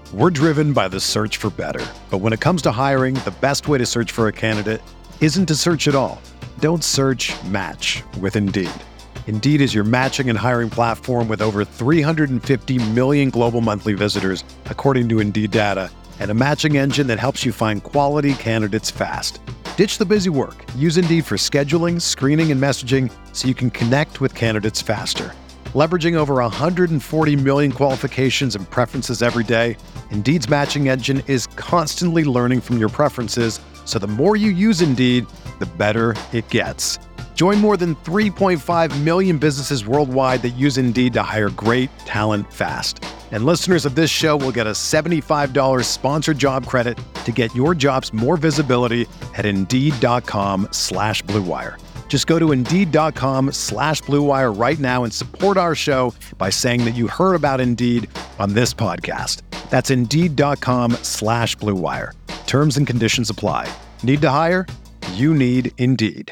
We're driven by the search for better. But when it comes to hiring, the best way to search for a candidate isn't to search at all. Don't search, match with Indeed. Indeed is your matching and hiring platform with over 350 million global monthly visitors, according to Indeed data, and a matching engine that helps you find quality candidates fast. Ditch the busy work. Use Indeed for scheduling, screening, and messaging so you can connect with candidates faster. Leveraging over 140 million qualifications and preferences every day, Indeed's matching engine is constantly learning from your preferences, so the more you use Indeed, the better it gets. Join more than 3.5 million businesses worldwide that use Indeed to hire great talent fast. And listeners of this show will get a $75 sponsored job credit to get your jobs more visibility at Indeed.com/Blue Wire. Just go to Indeed.com/Blue Wire right now and support our show by saying that you heard about Indeed on this podcast. That's Indeed.com/Blue Wire. Terms and conditions apply. Need to hire? You need Indeed.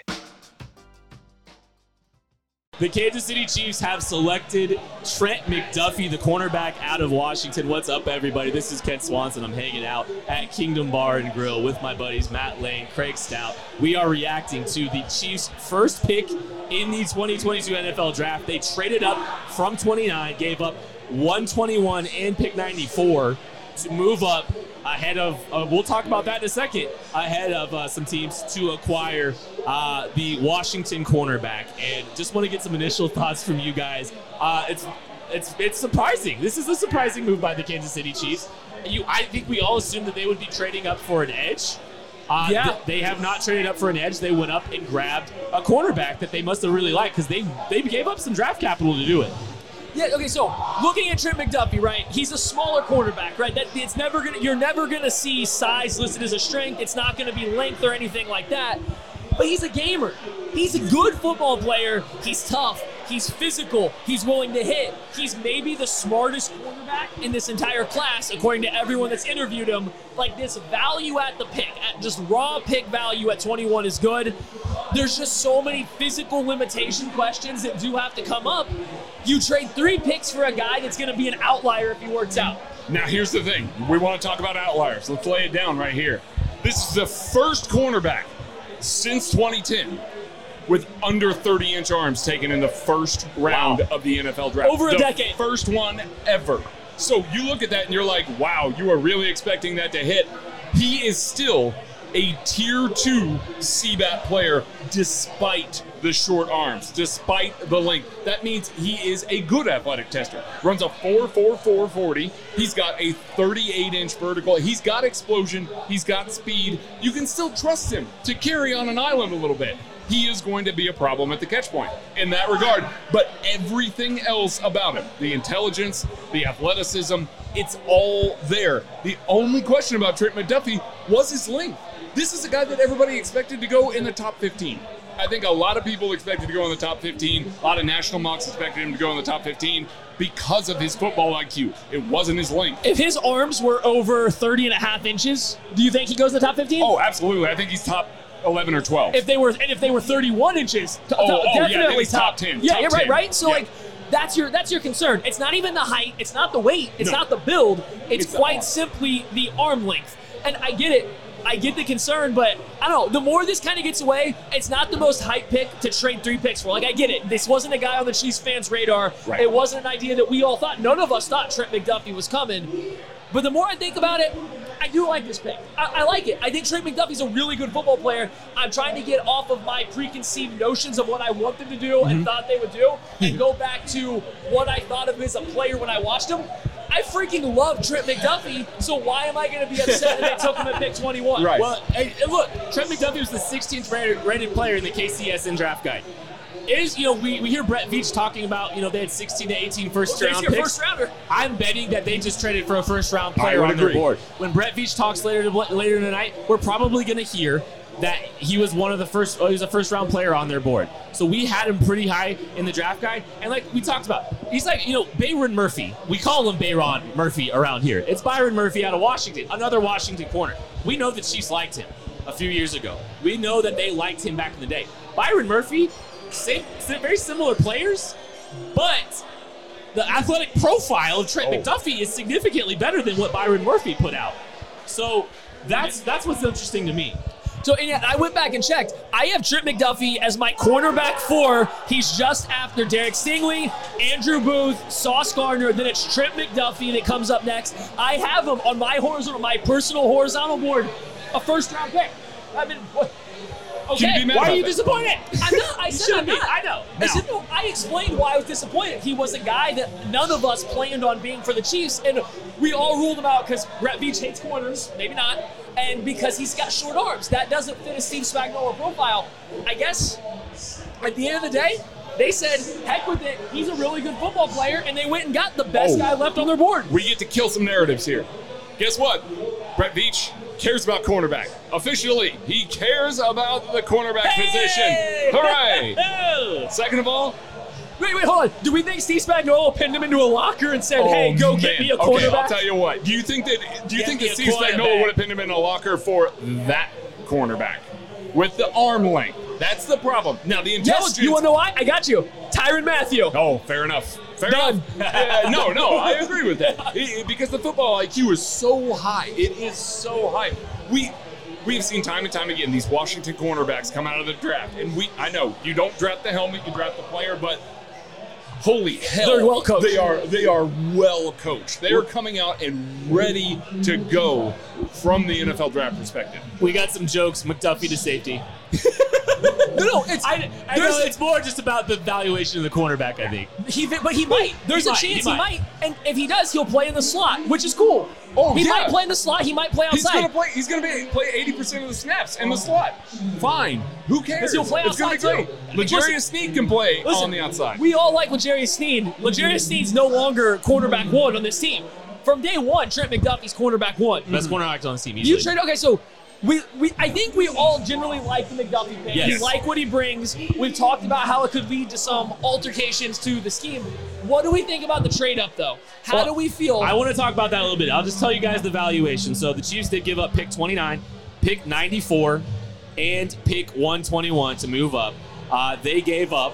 The Kansas City Chiefs have selected Trent McDuffie, the cornerback out of Washington. What's up, everybody? This is Ken Swanson. I'm hanging out at Kingdom Bar and Grill with my buddies Matt Lane, Craig Stout. We are reacting to the Chiefs' first pick in the 2022 NFL Draft. They traded up from 29, gave up 121 and pick 94 to move up ahead of, we'll talk about that in a second, ahead of some teams to acquire the Washington cornerback. And just want to get some initial thoughts from you guys. It's surprising. This is a surprising move by the Kansas City Chiefs. I think we all assumed that they would be trading up for an edge. They have not traded up for an edge. They went up and grabbed a cornerback that they must have really liked because they gave up some draft capital to do it. Yeah, okay, so looking at Trent McDuffie, right, he's a smaller cornerback, right? You're never gonna see size listed as a strength. It's not gonna be length or anything like that. But he's a gamer. He's a good football player. He's tough. He's physical. He's willing to hit. He's maybe the smartest cornerback in this entire class, according to everyone that's interviewed him. Like, this value at the pick, at just raw pick value at 21 is good. There's just so many physical limitation questions that do have to come up. You trade 3 picks for a guy that's going to be an outlier if he works out. Now, here's the thing. We want to talk about outliers. Let's lay it down right here. This is the first cornerback since 2010 with under 30-inch arms taken in the first round of the NFL Draft. Over a decade. First one ever. So you look at that and you're like, wow, you are really expecting that to hit. He is still a Tier 2 CBAT player despite the short arms, despite the length. That means he is a good athletic tester. Runs a 4.44 40. He's got a 38-inch vertical. He's got explosion. He's got speed. You can still trust him to carry on an island a little bit. He is going to be a problem at the catch point in that regard. But everything else about him, the intelligence, the athleticism, it's all there. The only question about Trent McDuffie was his length. This is a guy that everybody expected to go in the top 15. I think a lot of people expected to go in the top 15. A lot of national mocks expected him to go in the top 15 because of his football IQ. It wasn't his length. If his arms were over 30 and a half inches, do you think he goes in the top 15? Oh, absolutely. I think he's top 11 or 12. If they were 31 inches, definitely top 10. Yeah, top you're 10. right. So like, that's your concern. It's not even the height. It's not the weight. It's not the build. It's quite simply the arm length. And I get it. I get the concern, but I don't know. The more this kind of gets away, it's not the most hype pick to trade 3 picks for. Like, I get it. This wasn't a guy on the Chiefs fans' radar. Right. It wasn't an idea that we all thought. None of us thought Trent McDuffie was coming. But the more I think about it, I do like this pick. I like it. I think Trent McDuffie's a really good football player. I'm trying to get off of my preconceived notions of what I want them to do and thought they would do and go back to what I thought of him as a player when I watched him. I freaking love Trent McDuffie, so why am I going to be upset that they took him at pick 21? Right. Well, hey, look, Trent McDuffie was the 16th rated player in the KCSN draft guide. We hear Brett Veach talking about, they had 16 to 18 first-round picks. First rounder. I'm betting that they just traded for a first-round player on their board. When Brett Veach talks later tonight, we're probably going to hear that he was a first-round player on their board. So we had him pretty high in the draft guide. And like we talked about, he's like, Byron Murphy. We call him Byron Murphy around here. It's Byron Murphy out of Washington, another Washington corner. We know the Chiefs liked him a few years ago. We know that they liked him back in the day. Byron Murphy, very similar players, but the athletic profile of Trent McDuffie is significantly better than what Byron Murphy put out. So that's what's interesting to me. So and yeah, I went back and checked. I have Trent McDuffie as my cornerback 4. He's just after Derek Stingley, Andrew Booth, Sauce Gardner. Then it's Trent McDuffie that comes up next. I have him on my personal horizontal board, a first-round pick. Okay, why are you disappointed? I'm not. I said I'm not. I know. I explained why I was disappointed. He was a guy that none of us planned on being for the Chiefs, and we all ruled him out because Brett Veach hates corners, maybe not, and because he's got short arms. That doesn't fit a Steve Spagnuolo profile. I guess at the end of the day, they said, heck with it, he's a really good football player, and they went and got the best guy left on their board. We get to kill some narratives here. Guess what? Brett Veach cares about cornerback. Officially, he cares about the cornerback position. Hooray! Second of all, Wait, hold on. Do we think Steve Spagnuolo pinned him into a locker and said, "Hey, go get me a cornerback"? Okay, I'll tell you what. Do you think that Steve Spagnuolo would have pinned him in a locker for that cornerback with the arm length? That's the problem. Now the intelligence. Yes, you want to know why? I got you, Tyrann Mathieu. Oh, fair enough. Done. No, I agree with that. Because the football IQ is so high. It is so high. We've seen time and time again these Washington cornerbacks come out of the draft, and I know you don't draft the helmet, you draft the player, but holy hell, they're well coached. They are well coached. They are coming out and ready to go from the NFL draft perspective. We got some jokes. McDuffie to safety. No, I know it's more just about the valuation of the cornerback, I think. But he might. There's a chance he might. And if he does, he'll play in the slot, which is cool. He might play in the slot. He might play outside. He's gonna play 80% of the snaps in the slot. Fine. Who cares? He'll play outside it's gonna be great. L'Jarius Sneed can play on the outside. We all like L'Jarius Sneed. L'Jarius Sneed's no longer cornerback 1 on this team. From day one, Trent McDuffie's cornerback 1. Best cornerback on the team easily. Okay, so I think we all generally like the McDuffie pick. Yes. We like what he brings. We've talked about how it could lead to some altercations to the scheme. What do we think about the trade-up, though? How do we feel? I want to talk about that a little bit. I'll just tell you guys the valuation. So the Chiefs did give up pick 29, pick 94, and pick 121 to move up. They gave up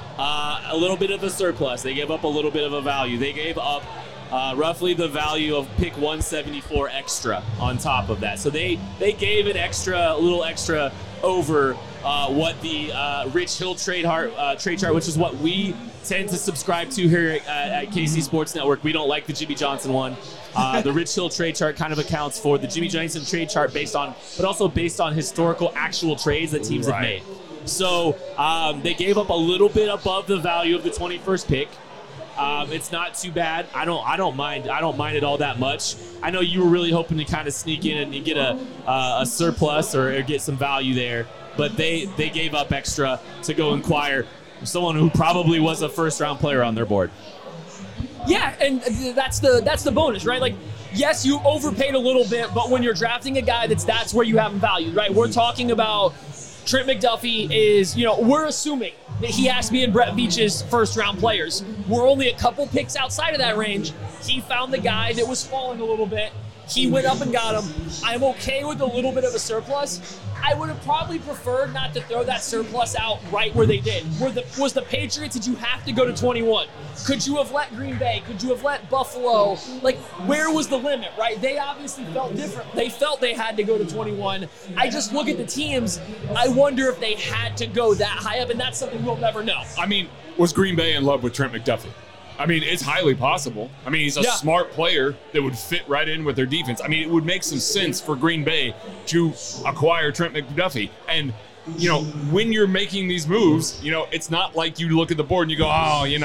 a little bit of a surplus. They gave up a little bit of a value. They gave up roughly the value of pick 174 extra on top of that. So they gave it a little extra over what the Rich Hill trade chart, which is what we tend to subscribe to here at KC Sports Network. We don't like the Jimmy Johnson one. The Rich Hill trade chart kind of accounts for the Jimmy Johnson trade chart but also based on historical actual trades that teams have made. So they gave up a little bit above the value of the 21st pick. It's not too bad. I don't mind it all that much. I know you were really hoping to kind of sneak in and get a surplus or get some value there, but they gave up extra to go acquire someone who probably was a first-round player on their board. Yeah, and that's the bonus, right? Like, yes, you overpaid a little bit, but when you're drafting a guy that's where you have him valued, right? We're talking about Trent McDuffie is, we're assuming that he has to be in Brett Veach's first-round players. We're only a couple picks outside of that range. He found the guy that was falling a little bit. He went up and got him. I'm okay with a little bit of a surplus. I would have probably preferred not to throw that surplus out right where they did. Was the Patriots, did you have to go to 21? Could you have let Green Bay? Could you have let Buffalo? Like, where was the limit, right? They obviously felt different. They felt they had to go to 21. I just look at the teams. I wonder if they had to go that high up, and that's something we'll never know. I mean, was Green Bay in love with Trent McDuffie? I mean, it's highly possible. I mean, he's a smart player that would fit right in with their defense. I mean, it would make some sense for Green Bay to acquire Trent McDuffie. And, when you're making these moves, it's not like you look at the board and you go,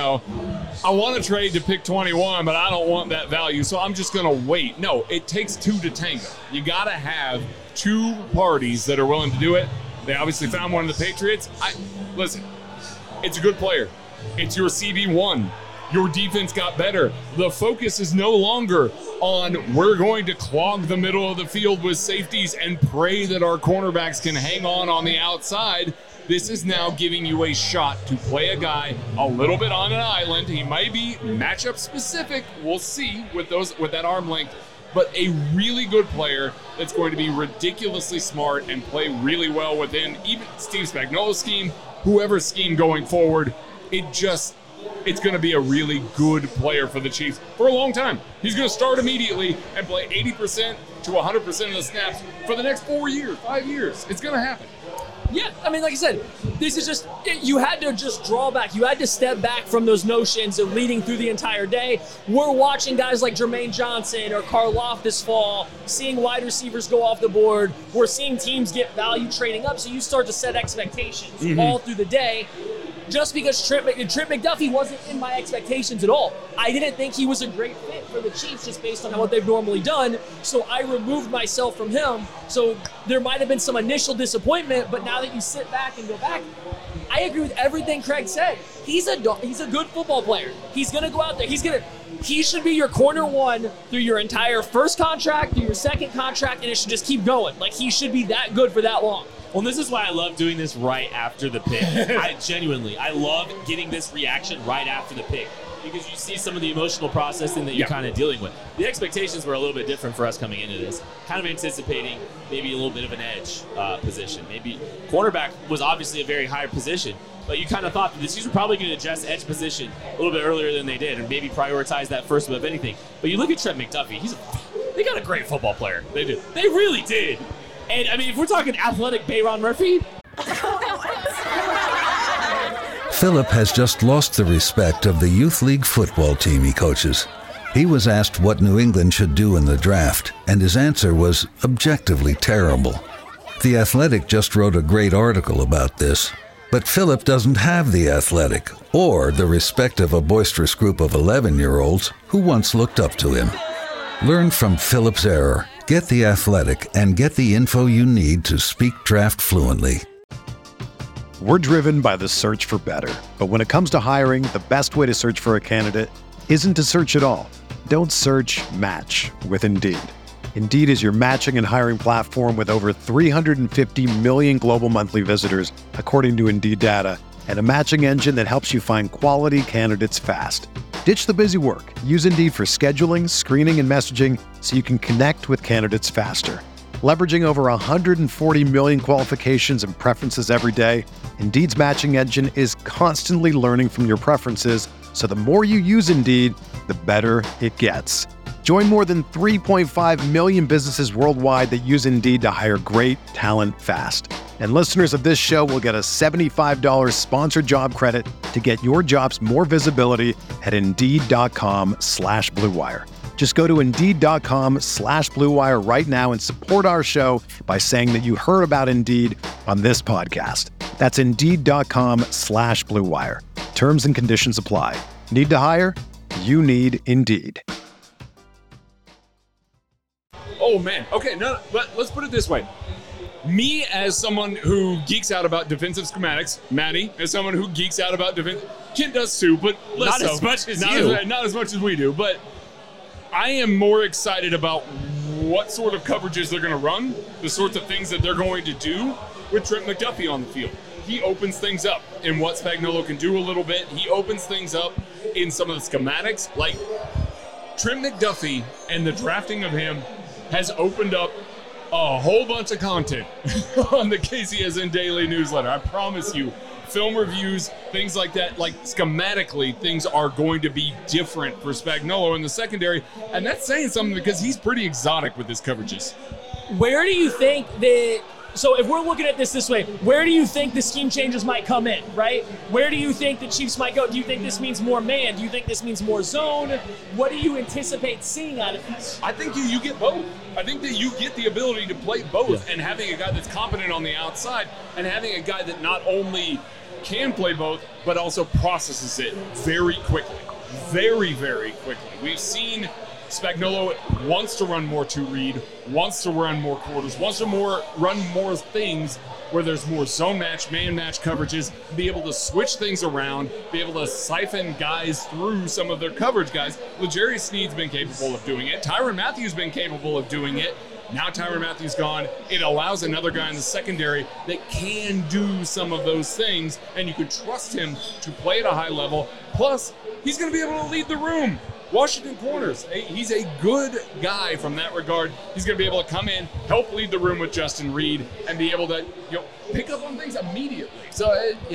I want to trade to pick 21, but I don't want that value, so I'm just going to wait. No, it takes two to tango. You got to have two parties that are willing to do it. They obviously found one of the Patriots. Listen, it's a good player. It's your CB1. Your defense got better. The focus is no longer on we're going to clog the middle of the field with safeties and pray that our cornerbacks can hang on the outside. This is now giving you a shot to play a guy a little bit on an island. He might be matchup specific. We'll see with that arm length. But a really good player that's going to be ridiculously smart and play really well within even Steve Spagnuolo's scheme, whoever's scheme going forward. it's going to be a really good player for the Chiefs for a long time. He's going to start immediately and play 80% to 100% of the snaps for the next 4 years, 5 years. It's going to happen. Yeah, I mean, like I said, this is just, you had to just draw back. You had to step back from those notions of leading through the entire day. We're watching guys like Jermaine Johnson or Karlaftis fall, seeing wide receivers go off the board. We're seeing teams get value trading up, so you start to set expectations all through the day. Just because Trent McDuffie wasn't in my expectations at all. I didn't think he was a great fit for the Chiefs just based on what they've normally done, so I removed myself from him. So there might have been some initial disappointment, but now that you sit back and go back, I agree with everything Craig said. He's a good football player. He's going to go out there. He should be your corner one through your entire first contract, through your second contract, and it should just keep going. Like, he should be that good for that long. Well, this is why I love doing this right after the pick. I love getting this reaction right after the pick because you see some of the emotional processing that you're kind of dealing with. The expectations were a little bit different for us coming into this, kind of anticipating maybe a little bit of an edge position. Maybe cornerback was obviously a very high position, but you kind of thought that the Chiefs were probably going to address edge position a little bit earlier than they did and maybe prioritize that first above anything. But you look at Trent McDuffie, they got a great football player. They do. They really did. And, I mean, if we're talking athletic Bayron Murphy. Philip has just lost the respect of the youth league football team he coaches. He was asked what New England should do in the draft, and his answer was objectively terrible. The Athletic just wrote a great article about this, but Philip doesn't have the Athletic or the respect of a boisterous group of 11-year-olds who once looked up to him. Learn from Philip's error. Get the Athletic and get the info you need to speak draft fluently. We're driven by the search for better. But when it comes to hiring, the best way to search for a candidate isn't to search at all. Don't search, match with Indeed. Indeed is your matching and hiring platform with over 350 million global monthly visitors, according to Indeed data, and a matching engine that helps you find quality candidates fast. Ditch the busy work. Use Indeed for scheduling, screening, and messaging so you can connect with candidates faster. Leveraging over 140 million qualifications and preferences every day, Indeed's matching engine is constantly learning from your preferences, so the more you use Indeed, the better it gets. Join more than 3.5 million businesses worldwide that use Indeed to hire great talent fast. And listeners of this show will get a $75 sponsored job credit to get your jobs more visibility at Indeed.com/Blue Wire. Just go to Indeed.com/Blue Wire right now and support our show by saying that you heard about Indeed on this podcast. That's Indeed.com/Blue Wire. Terms and conditions apply. Need to hire? You need Indeed. Oh, man. Okay, let's put it this way. Me, as someone who geeks out about defensive schematics, Maddie, as someone who geeks out about defense, Kent does too, but less not so. As much as not as much as we do, but I am more excited about what sort of coverages they're going to run, the sorts of things that they're going to do with Trent McDuffie on the field. He opens things up in what Spagnuolo can do a little bit. He opens things up in some of the schematics. Like, Trent McDuffie and the drafting of him has opened up a whole bunch of content on the KCSN Daily newsletter. I promise you, film reviews, things like that, like schematically, things are going to be different for Spagnuolo in the secondary, and that's saying something because he's pretty exotic with his coverages. Where do you think so if we're looking at this way, where do you think the scheme changes might come in, right? Where do you think the Chiefs might go? Do you think this means more man? Do you think this means more zone? What do you anticipate seeing out of this? I think you get both. I think that you get the ability to play both, and having a guy that's competent on the outside and having a guy that not only can play both, but also processes it very quickly. Very, very quickly. We've seen Spagnuolo wants to run more two-read, wants to run more quarters, wants to run more things where there's more zone match, man match coverages, be able to switch things around, be able to siphon guys through some of their coverage guys. L'Jarius Sneed's been capable of doing it. Tyrann Mathieu's been capable of doing it. Now Tyrann Mathieu's gone. It allows another guy in the secondary that can do some of those things, and you can trust him to play at a high level. Plus, he's going to be able to lead the room. Washington corners, he's a good guy from that regard. He's going to be able to come in, help lead the room with Justin Reid, and be able to pick up on things immediately. So, yeah.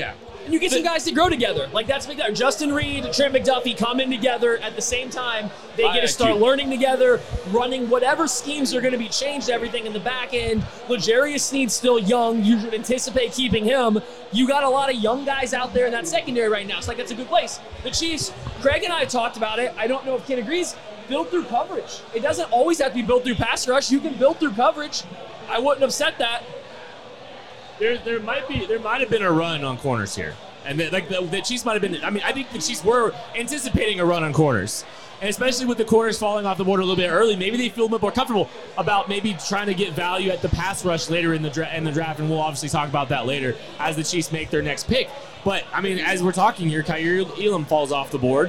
And you get some guys that grow together. Like, that's big. Justin Reed, Trent McDuffie come in together at the same time. They get to start learning together, running whatever schemes are going to be changed, everything in the back end. L'Jarius Sneed's still young. You should anticipate keeping him. You got a lot of young guys out there in that secondary right now. It's like, that's a good place. The Chiefs, Craig and I talked about it. I don't know if Ken agrees. Build through coverage. It doesn't always have to be built through pass rush. You can build through coverage. I wouldn't have said that. There might have been a run on corners here, and the Chiefs might have been. I mean, I think the Chiefs were anticipating a run on corners, and especially with the corners falling off the board a little bit early, maybe they feel a bit more comfortable about maybe trying to get value at the pass rush later in the draft, and we'll obviously talk about that later as the Chiefs make their next pick. But I mean, as we're talking here, Kaiir Elam falls off the board,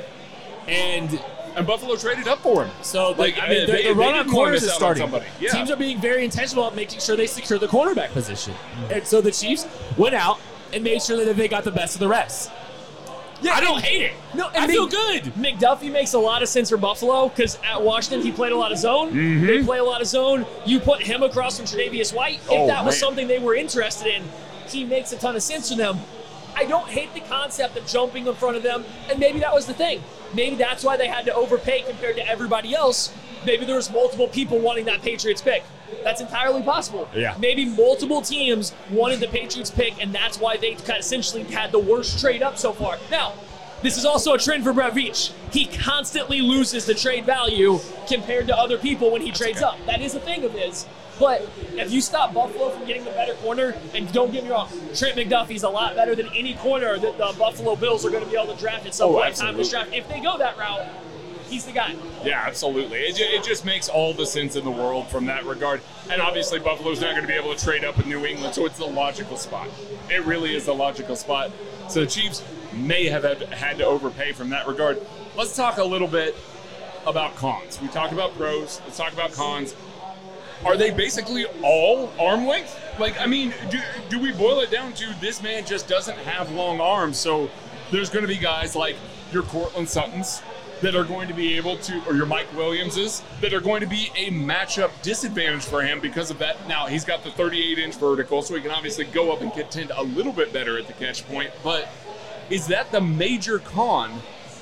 and Buffalo traded up for him. So, the run on corners is starting. Teams are being very intentional about making sure they secure the cornerback position. And so the Chiefs went out and made sure that they got the best of the rest. Yeah, I don't hate it. No, I feel good. McDuffie makes a lot of sense for Buffalo because at Washington he played a lot of zone. Mm-hmm. They play a lot of zone. You put him across from Tre'Davious White. If that was something they were interested in, he makes a ton of sense for them. I don't hate the concept of jumping in front of them, and maybe that was the thing. Maybe that's why they had to overpay compared to everybody else. Maybe there was multiple people wanting that Patriots pick. That's entirely possible. Yeah. Maybe multiple teams wanted the Patriots pick, and that's why they kind of essentially had the worst trade up so far. Now, this is also a trend for Brett Veach. He constantly loses the trade value compared to other people when he trades up. That is a thing of his. But if you stop Buffalo from getting the better corner, and don't get me wrong, Trent McDuffie's a lot better than any corner that the Buffalo Bills are going to be able to draft at some point in time in this draft. If they go that route, he's the guy. Yeah, absolutely. It just makes all the sense in the world from that regard. And obviously Buffalo's not going to be able to trade up with New England, so it's the logical spot. It really is the logical spot. So the Chiefs may have had to overpay from that regard. Let's talk a little bit about cons. We talked about pros. Let's talk about cons. Are they basically all arm length? Like, I mean, do we boil it down to this man just doesn't have long arms, so there's going to be guys like your Cortland Suttons that are going to be able to, or your Mike Williamses, that are going to be a matchup disadvantage for him because of that. Now, he's got the 38-inch vertical, so he can obviously go up and contend a little bit better at the catch point, but is that the major con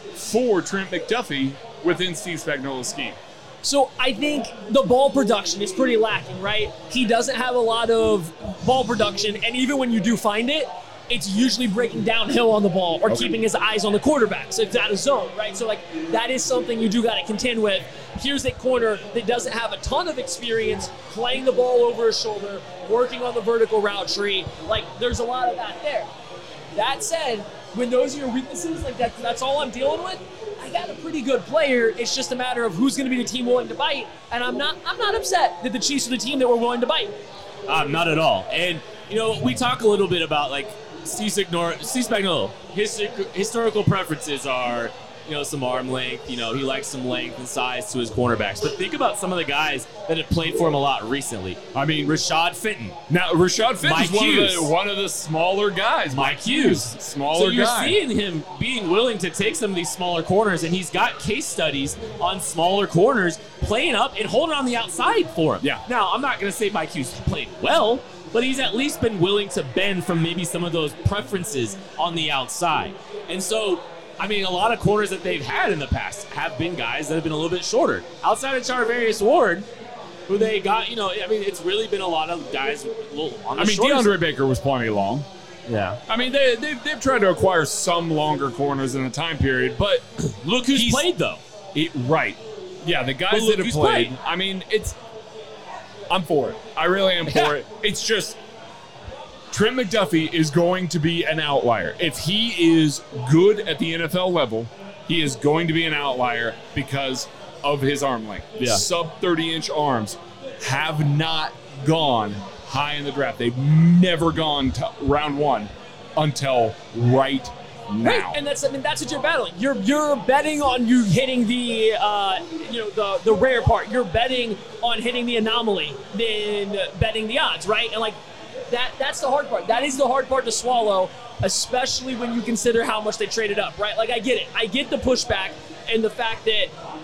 for Trent McDuffie within Steve Spagnuolo's scheme? So I think the ball production is pretty lacking, right? He doesn't have a lot of ball production, and even when you do find it, it's usually breaking downhill on the ball or keeping his eyes on the quarterback. So it's out of zone, right? So, like, that is something you do got to contend with. Here's a corner that doesn't have a ton of experience playing the ball over his shoulder, working on the vertical route tree. Like, there's a lot of that there. That said, when those are your weaknesses, like that's all I'm dealing with, I got a pretty good player. It's just a matter of who's going to be the team willing to bite. And I'm not upset that the Chiefs are the team that were willing to bite. Not at all. And, you know, we talk a little bit about, like, Steve Spagnuolo. His historical preferences are, you know, some arm length. You know, he likes some length and size to his cornerbacks. But think about some of the guys that have played for him a lot recently. I mean, Rashad Fenton. Now, Rashad Fenton is one of the smaller guys. Mike Hughes. Smaller guy. So you're seeing him being willing to take some of these smaller corners, and he's got case studies on smaller corners playing up and holding on the outside for him. Yeah. Now, I'm not going to say Mike Hughes played well, but he's at least been willing to bend from maybe some of those preferences on the outside. And so, I mean, a lot of corners that they've had in the past have been guys that have been a little bit shorter. Outside of Charvarius Ward, who they got, you know, I mean, it's really been a lot of guys a little on the shorter DeAndre Baker was plenty long. Yeah. I mean, they've tried to acquire some longer corners in the time period, but look who's played, though. Right. Yeah, the guys that have played. I mean, I'm for it. I really am for it. It's just Trent McDuffie is going to be an outlier. If he is good at the NFL level, he is going to be an outlier because of his arm length. Yeah. Sub 30-inch arms have not gone high in the draft. They've never gone to round one until right now. Right, and that's what you're battling. You're betting on you hitting the the rare part. You're betting on hitting the anomaly than betting the odds, right? And like that's the hard part. That is the hard part to swallow, especially when you consider how much they traded up, right? Like I get it. I get the pushback and the fact that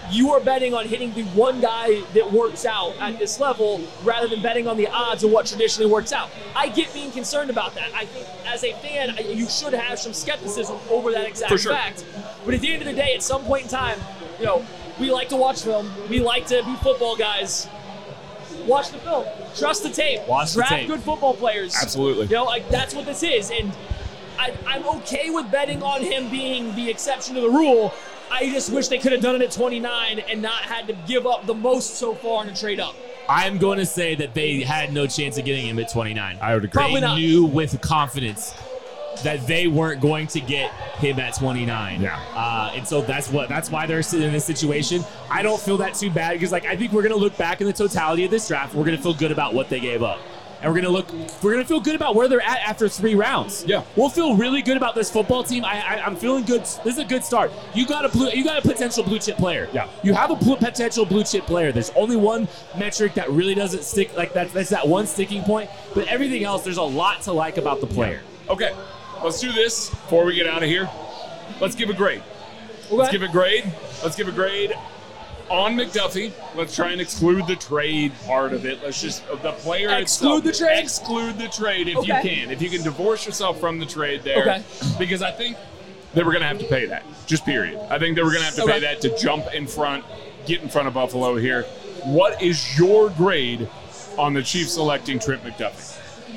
you are betting on hitting the one guy that works out at this level rather than betting on the odds of what traditionally works out. I get being concerned about that. I think as a fan, you should have some skepticism over that exact fact. But at the end of the day, at some point in time, we like to watch film. We like to be football guys. Watch the film. Trust the tape. Draft good football players. Absolutely. That's what this is. And I'm okay with betting on him being the exception to the rule. I just wish they could have done it at 29 and not had to give up the most so far in a trade up. I'm going to say that they had no chance of getting him at 29. I would agree. Probably not. They knew with confidence that they weren't going to get him at 29. Yeah. And so that's why they're sitting in this situation. I don't feel that too bad because I think we're going to look back in the totality of this draft. We're going to feel good about what they gave up. And we're gonna feel good about where they're at after 3 rounds. Yeah, we'll feel really good about this football team. I'm feeling good. This is a good start. You got a potential blue chip player. Yeah, you have a potential blue chip player. There's only one metric that really doesn't stick like that. That's that one sticking point. But everything else, there's a lot to like about the player. Yeah. Okay, let's do this before we get out of here. Let's give a grade. Okay. Let's give a grade on McDuffie. Let's try and exclude the trade part of it. Let's just the player exclude itself. the trade. Exclude the trade if you can. If you can divorce yourself from the trade there. Okay. Because I think they were going to have to pay that. Just period. I think they were going to have to pay that to jump in front, get in front of Buffalo here. What is your grade on the Chiefs selecting Trent McDuffie?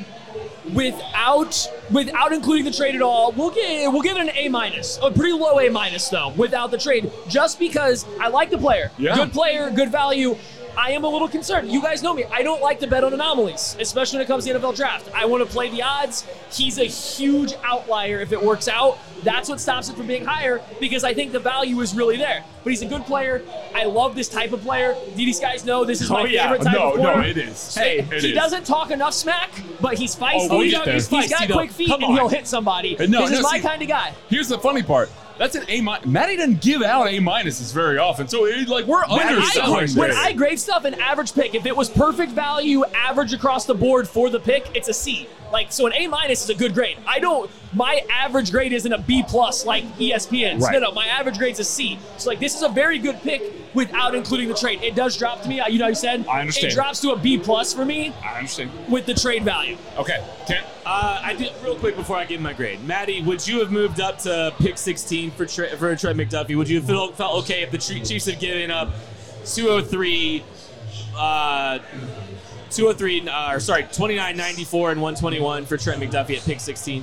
Without including the trade at all, we'll give it an A-, a pretty low A- though, without the trade, just because I like the player. Yeah. Good player, good value. I am a little concerned. You guys know me. I don't like to bet on anomalies, especially when it comes to the NFL draft. I want to play the odds. He's a huge outlier if it works out. That's what stops it from being higher because I think the value is really there. But he's a good player. I love this type of player. These guys know this is my favorite type of player. No, it is. Hey, he doesn't talk enough smack, but he's feisty. He's got quick feet, and he'll hit somebody. This is my kind of guy. Here's the funny part. That's an A-. Matty doesn't give out A-s very often, so we're underselling. When I grade stuff, an average pick, if it was perfect value, average across the board for the pick, it's a C. So an A- is a good grade. My average grade isn't a B+ like ESPN's. Right. No, my average grade's a C. So this is a very good pick without including the trade. It does drop to me. You know how you said? I understand. It drops to a B+ for me. I understand. With the trade value. Okay, Kent? I did real quick before I give my grade. Maddie, would you have moved up to pick 16 for Trent McDuffie? Would you have felt okay if the Chiefs had given up 29, 94, and 121 for Trent McDuffie at pick 16?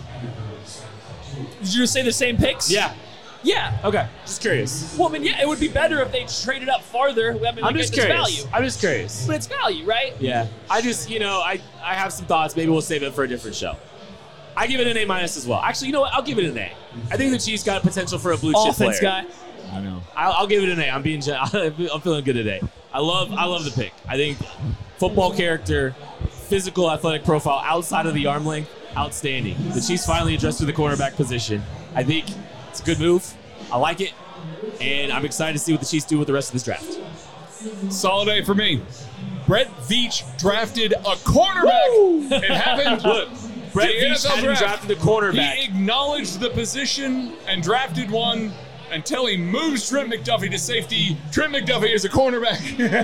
Did you just say the same picks? Yeah. Yeah. Okay. Just curious. Well, it would be better if they traded up farther. I'm just curious. Value. I'm just curious. But it's value, right? Yeah. I just, I have some thoughts. Maybe we'll save it for a different show. I give it an A- as well. Actually, you know what? I'll give it an A. I think the Chiefs got potential for a blue chip player. Offense guy. I know. I'll give it an A. I'm feeling good today. I love the pick. I think football character, physical athletic profile outside of the arm length, outstanding. The Chiefs finally adjusted the cornerback position. I think it's a good move. I like it. And I'm excited to see what the Chiefs do with the rest of this draft. Solid A for me. Brett Veach drafted a cornerback. Woo! It happened. Look, Brett Veach hadn't drafted a cornerback. He acknowledged the position and drafted one until he moves Trent McDuffie to safety. Trent McDuffie is a cornerback.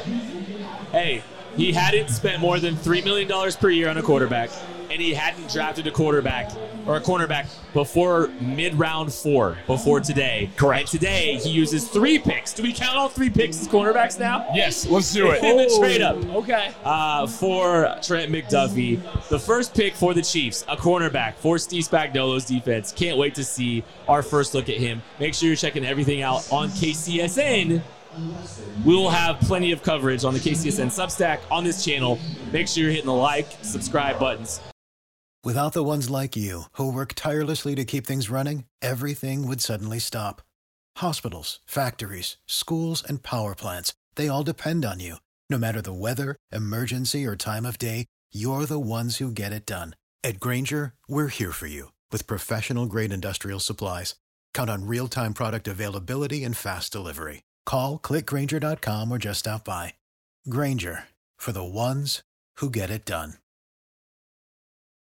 Hey, he hadn't spent more than $3 million per year on a quarterback, and he hadn't drafted a cornerback before mid-round 4, before today. Correct. And today, he uses 3 picks. Do we count all 3 picks as cornerbacks now? Yes, let's do it. In the trade up. Okay. For Trent McDuffie, the first pick for the Chiefs, a cornerback for Steve Spagnuolo's defense. Can't wait to see our first look at him. Make sure you're checking everything out on KCSN. We will have plenty of coverage on the KCSN Substack on this channel. Make sure you're hitting the like, subscribe buttons. Without the ones like you, who work tirelessly to keep things running, everything would suddenly stop. Hospitals, factories, schools, and power plants, they all depend on you. No matter the weather, emergency, or time of day, you're the ones who get it done. At Grainger, we're here for you with professional-grade industrial supplies. Count on real-time product availability and fast delivery. Call, click Grainger.com, or just stop by. Grainger, for the ones who get it done.